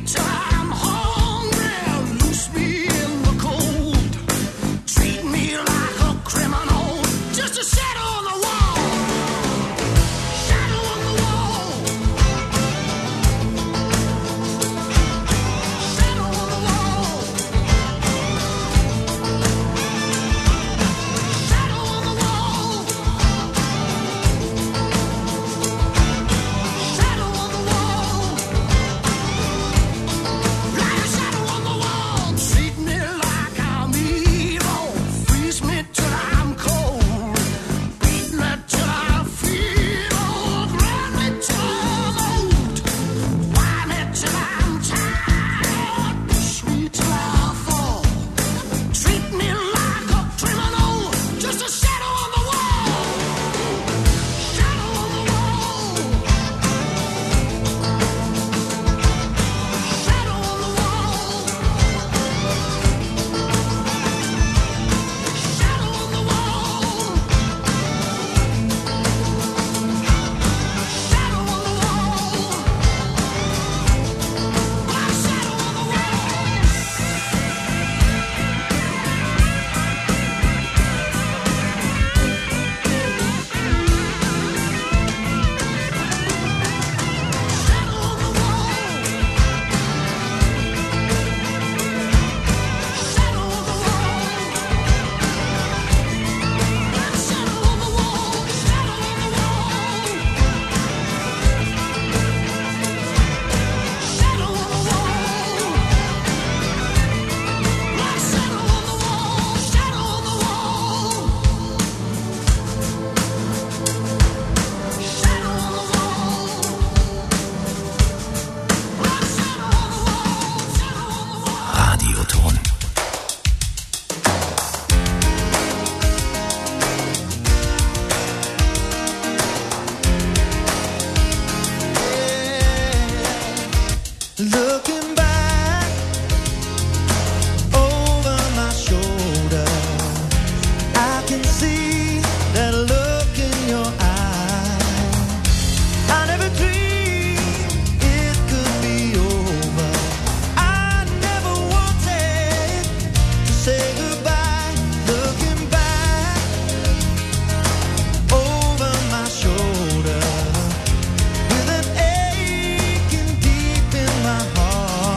Heart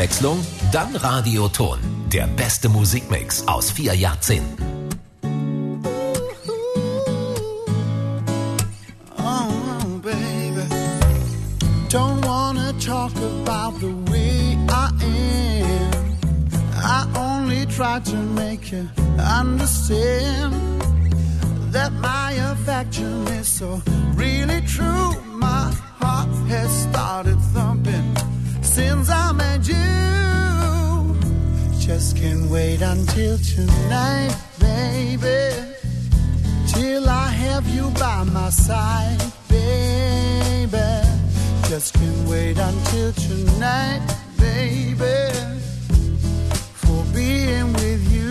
Abwechslung? Dann Radioton. Der beste Musikmix aus 4 Jahrzehnten. Oh, baby. Don't wanna talk about the way I am. I only try to make you understand that my affection is so really true. My heart has started thumping since I met you. Just can't wait until tonight, baby, till I have you by my side, baby. Just can't wait until tonight, baby, for being with you.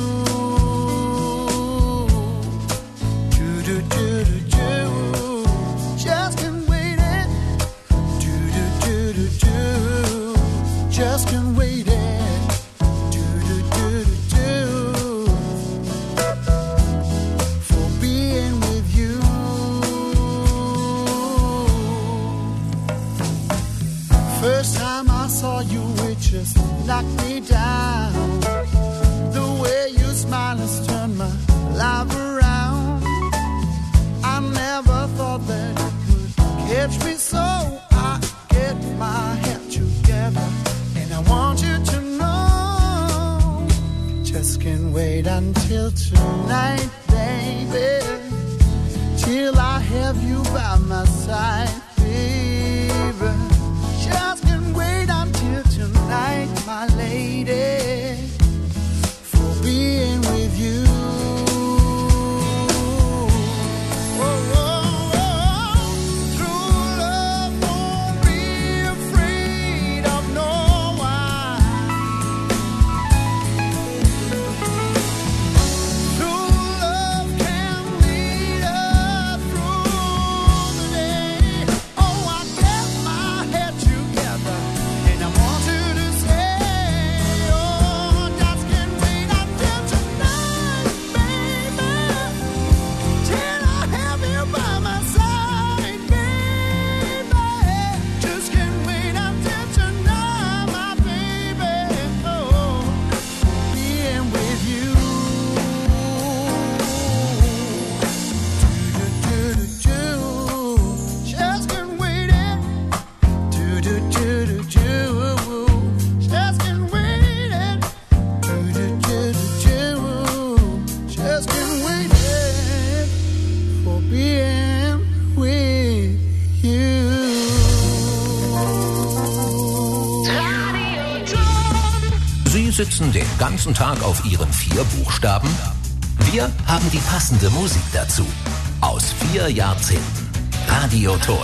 Just can't wait it. Just can't wait it. For being with you. First time I saw you, it just knocked me down. The way you smile has turned my life around. I never thought that it could catch me, so I get my head together, and I want you to know. Just can't wait until tonight, baby, till I have you by my side, baby. Just can't wait until tonight, my lady, for being with you. Sitzen den ganzen Tag auf ihren 4 Buchstaben? Wir haben die passende Musik dazu. Aus 4 Jahrzehnten. Radioton.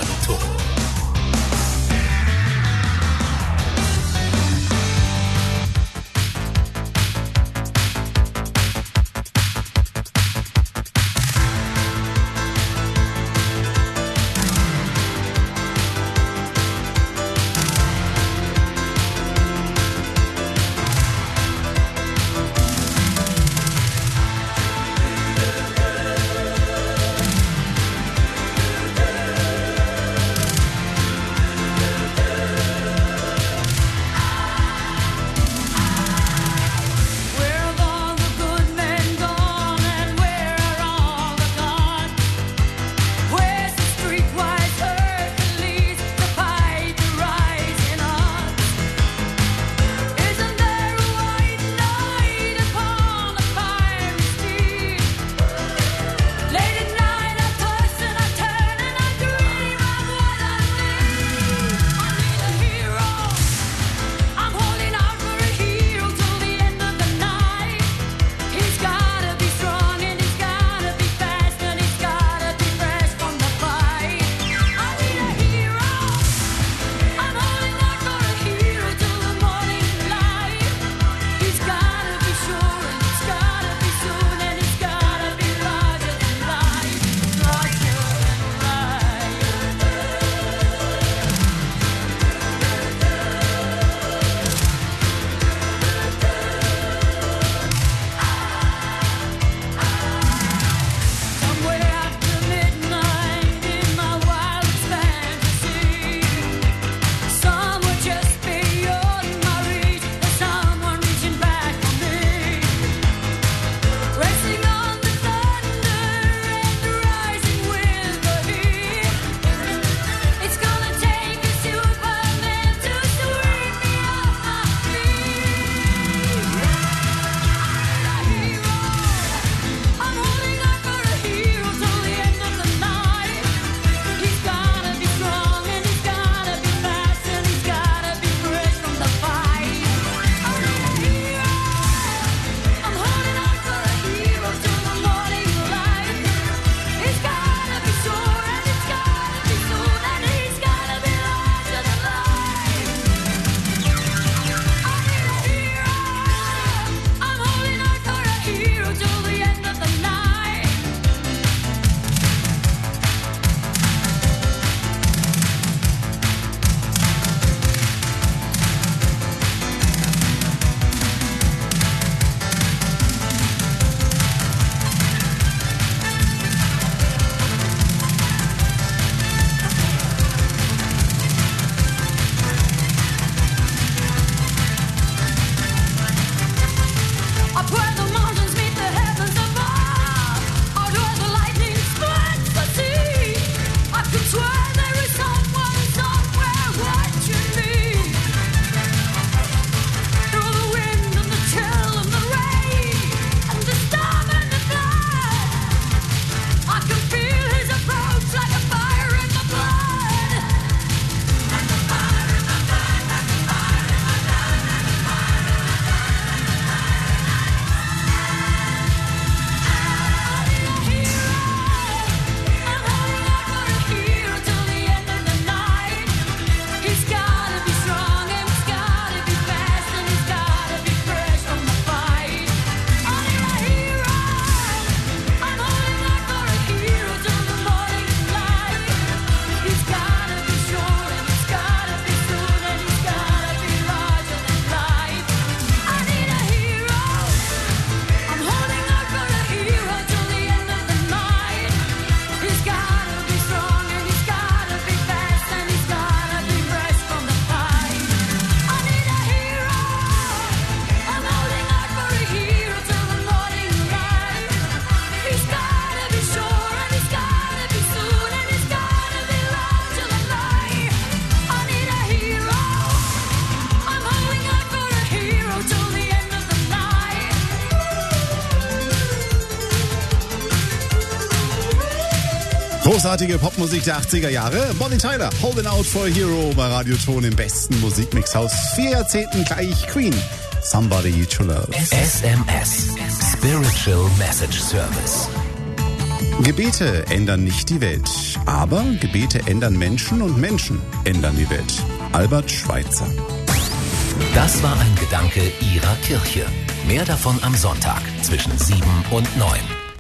Großartige Popmusik der 80er Jahre. Bonnie Tyler, Holding Out for a Hero bei Radioton im besten Musikmix aus 4 Jahrzehnten gleich. Queen, Somebody to Love. SMS, Spiritual Message Service. Gebete ändern nicht die Welt, aber Gebete ändern Menschen und Menschen ändern die Welt. Albert Schweitzer. Das war ein Gedanke Ihrer Kirche. Mehr davon am Sonntag zwischen 7 und 9.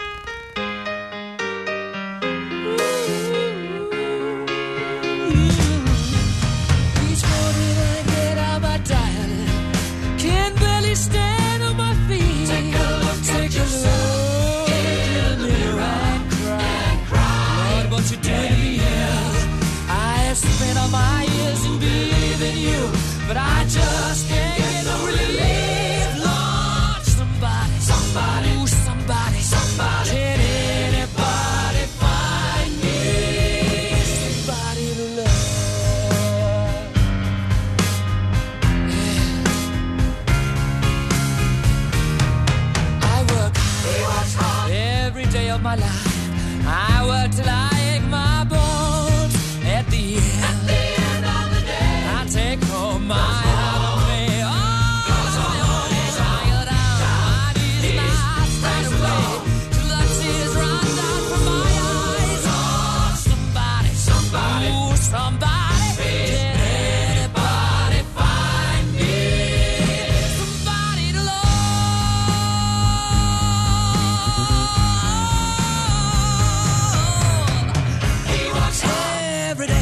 But I just can't get no relief, Lord. Somebody, ooh, somebody, can anybody find me somebody to love? Yeah. I work hard every day of my life. I work till I ache my bones. At the end of the day, I take home my heart on me. Oh, tired out, my knees not straight away till the tears run down from my eyes. Oh, somebody, ooh, somebody, can anybody find me somebody to love? He works every day.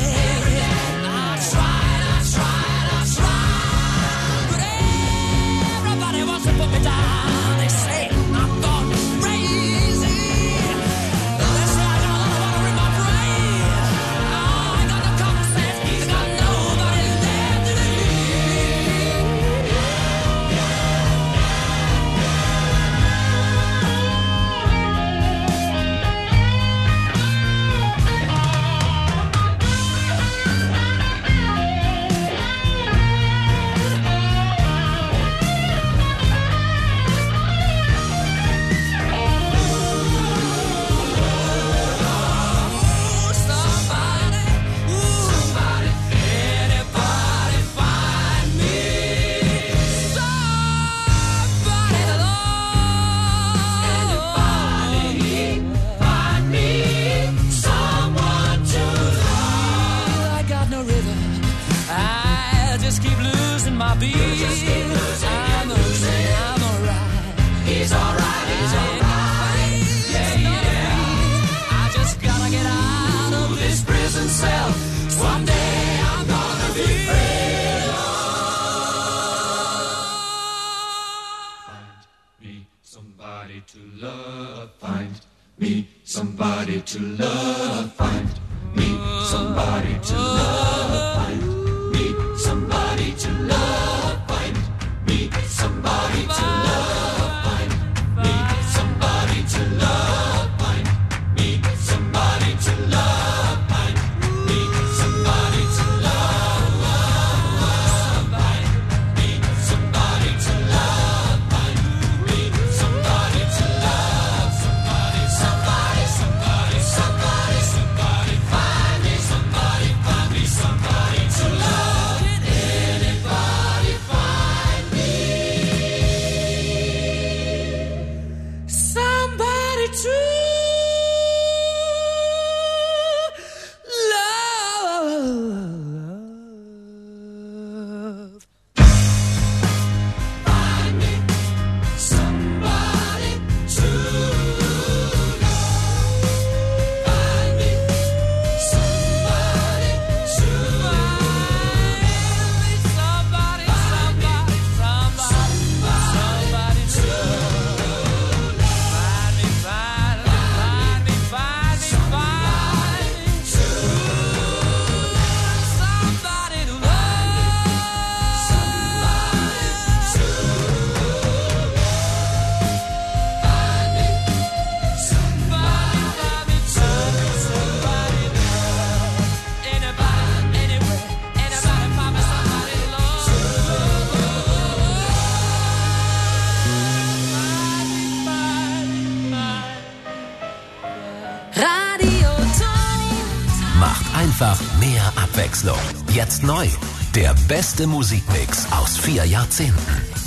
Somebody to love, find me somebody to love, find me somebody to love, find me somebody to love, find me somebody to love, find me somebody to love, find me somebody to love, find me somebody to love, find me somebody to love, somebody, somebody, somebody, somebody. einfach mehr Abwechslung. Jetzt neu. Der beste Musikmix aus 4 Jahrzehnten.